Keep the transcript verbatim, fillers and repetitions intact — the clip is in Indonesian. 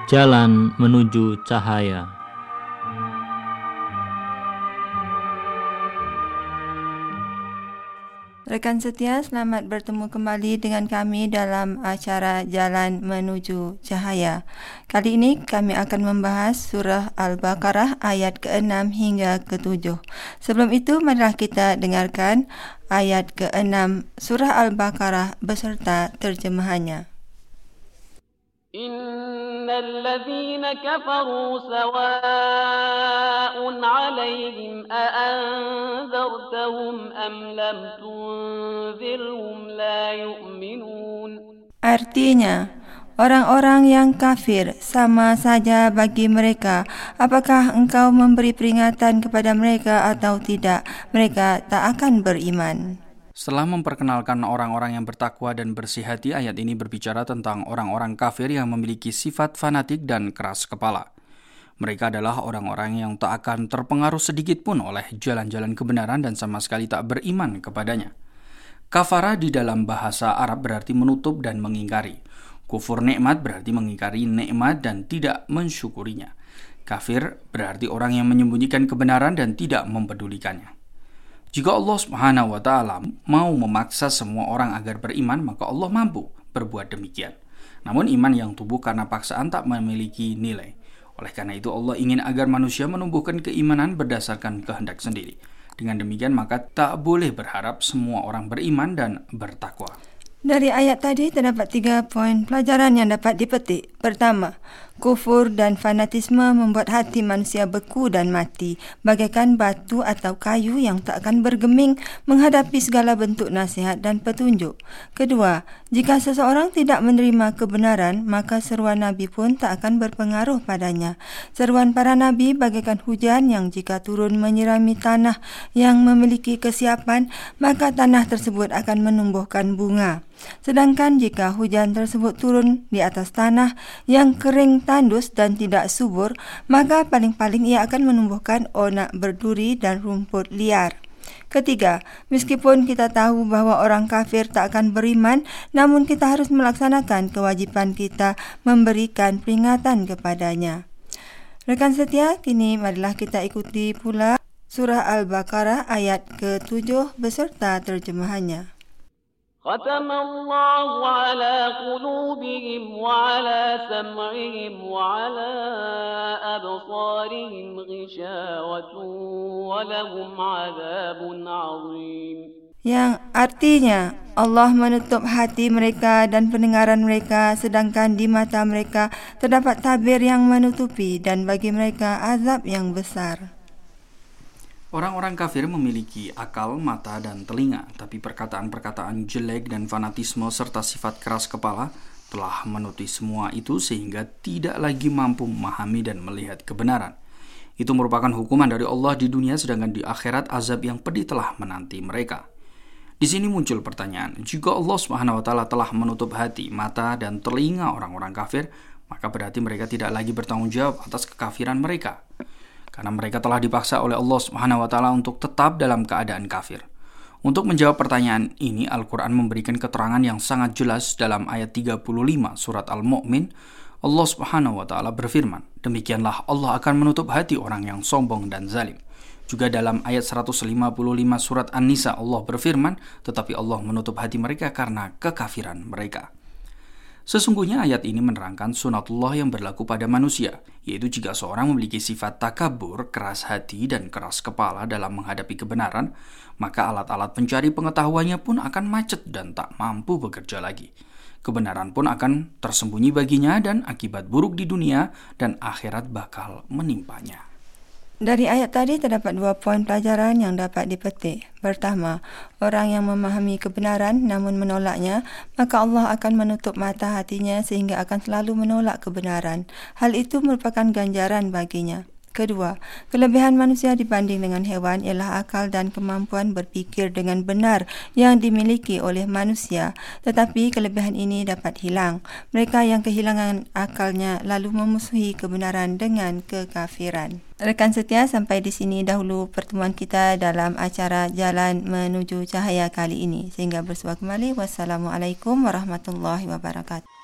Jalan menuju cahaya. Rekan setia, selamat bertemu kembali dengan kami dalam acara Jalan Menuju Cahaya. Kali ini kami akan membahas surah Al-Baqarah ayat keenam hingga ketujuh. Sebelum itu, marilah kita dengarkan ayat keenam surah Al-Baqarah beserta terjemahannya. Innal ladzina kafaru sawa'un 'alaihim a anzartahum am lam tunzirhum la yu'minun. Artinya, orang-orang yang kafir sama saja bagi mereka. Apakah engkau memberi peringatan kepada mereka atau tidak, mereka tak akan beriman. Setelah memperkenalkan orang-orang yang bertakwa dan bersih hati, ayat ini berbicara tentang orang-orang kafir yang memiliki sifat fanatik dan keras kepala. Mereka adalah orang-orang yang tak akan terpengaruh sedikit pun oleh jalan-jalan kebenaran dan sama sekali tak beriman kepadanya. Kafara di dalam bahasa Arab berarti menutup dan mengingkari. Kufur nikmat berarti mengingkari nikmat dan tidak mensyukurinya. Kafir berarti orang yang menyembunyikan kebenaran dan tidak mempedulikannya. Jika Allah Subhanahu wa Ta'ala mau memaksa semua orang agar beriman, maka Allah mampu berbuat demikian. Namun iman yang tumbuh karena paksaan tak memiliki nilai. Oleh karena itu Allah ingin agar manusia menumbuhkan keimanan berdasarkan kehendak sendiri. Dengan demikian maka tak boleh berharap semua orang beriman dan bertakwa. Dari ayat tadi terdapat tiga poin pelajaran yang dapat dipetik. Pertama, kufur dan fanatisme membuat hati manusia beku dan mati, bagaikan batu atau kayu yang tak akan bergeming menghadapi segala bentuk nasihat dan petunjuk. Kedua, jika seseorang tidak menerima kebenaran, maka seruan Nabi pun tak akan berpengaruh padanya. Seruan para Nabi bagaikan hujan yang jika turun menyirami tanah yang memiliki kesiapan, maka tanah tersebut akan menumbuhkan bunga. Sedangkan jika hujan tersebut turun di atas tanah yang kering, tandus dan tidak subur, maka paling-paling ia akan menumbuhkan onak berduri dan rumput liar. Ketiga, meskipun kita tahu bahwa orang kafir tak akan beriman, namun kita harus melaksanakan kewajiban kita memberikan peringatan kepadanya. Rekan setia, kini marilah kita ikuti pula surah Al-Baqarah ayat ketujuh beserta terjemahannya. ختم الله على قلوبهم وعلى سمعهم وعلى أبصارهم غشاوة ولهم عذاب عظيم. Yang artinya Allah menutup hati mereka dan pendengaran mereka, sedangkan di mata mereka terdapat tabir yang menutupi dan bagi mereka azab yang besar. Orang-orang kafir memiliki akal, mata, dan telinga, tapi perkataan-perkataan jelek dan fanatisme serta sifat keras kepala telah menutupi semua itu sehingga tidak lagi mampu memahami dan melihat kebenaran. Itu merupakan hukuman dari Allah di dunia, sedangkan di akhirat azab yang pedih telah menanti mereka. Di sini muncul pertanyaan, jika Allah Subhanahu wa Ta'ala telah menutup hati, mata, dan telinga orang-orang kafir, maka berarti mereka tidak lagi bertanggung jawab atas kekafiran mereka. Karena mereka telah dipaksa oleh Allah Subhanahu wa Ta'ala untuk tetap dalam keadaan kafir. Untuk menjawab pertanyaan ini, Al-Quran memberikan keterangan yang sangat jelas dalam ayat tiga puluh lima surat Al-Mu'min. Allah Subhanahu wa Ta'ala berfirman, demikianlah Allah akan menutup hati orang yang sombong dan zalim. Juga dalam ayat seratus lima puluh lima surat An-Nisa, Allah berfirman, tetapi Allah menutup hati mereka karena kekafiran mereka. Sesungguhnya ayat ini menerangkan sunatullah yang berlaku pada manusia, yaitu jika seorang memiliki sifat takabur, keras hati, dan keras kepala dalam menghadapi kebenaran, maka alat-alat pencari pengetahuannya pun akan macet dan tak mampu bekerja lagi. Kebenaran pun akan tersembunyi baginya dan akibat buruk di dunia dan akhirat bakal menimpanya. Dari ayat tadi terdapat dua poin pelajaran yang dapat dipetik. Pertama, orang yang memahami kebenaran namun menolaknya, maka Allah akan menutup mata hatinya sehingga akan selalu menolak kebenaran. Hal itu merupakan ganjaran baginya. Kedua, kelebihan manusia dibanding dengan hewan ialah akal dan kemampuan berfikir dengan benar yang dimiliki oleh manusia. Tetapi kelebihan ini dapat hilang. Mereka yang kehilangan akalnya lalu memusuhi kebenaran dengan kekafiran. Rekan setia, sampai di sini dahulu pertemuan kita dalam acara Jalan Menuju Cahaya kali ini. Sehingga bersua kembali. Wassalamualaikum warahmatullahi wabarakatuh.